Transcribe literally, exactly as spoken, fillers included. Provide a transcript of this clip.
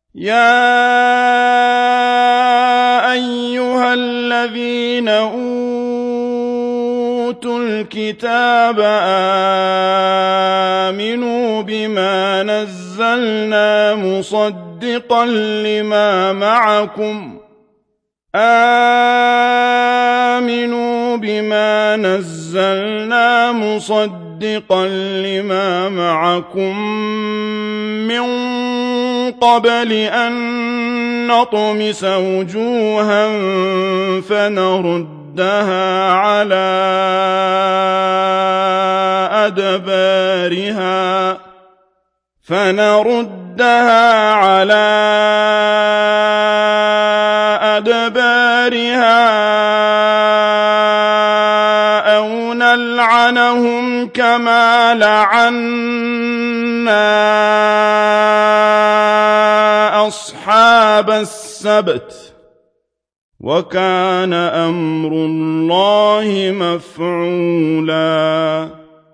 يَا أَيُّهَا الَّذِينَ أُوتُوا الْكِتَابَ آمِنُوا بِمَا نَزَّلْنَا مُصَدِّقًا لِمَا مَعَكُمْ آمنوا بما نزلنا مصدقا لما معكم من قبل أن نطمس وجوها فنردها على أدبارها فنردها على أدبارها أو نلعنهم كما لعنا أصحاب السبت وكان أمر الله مفعولا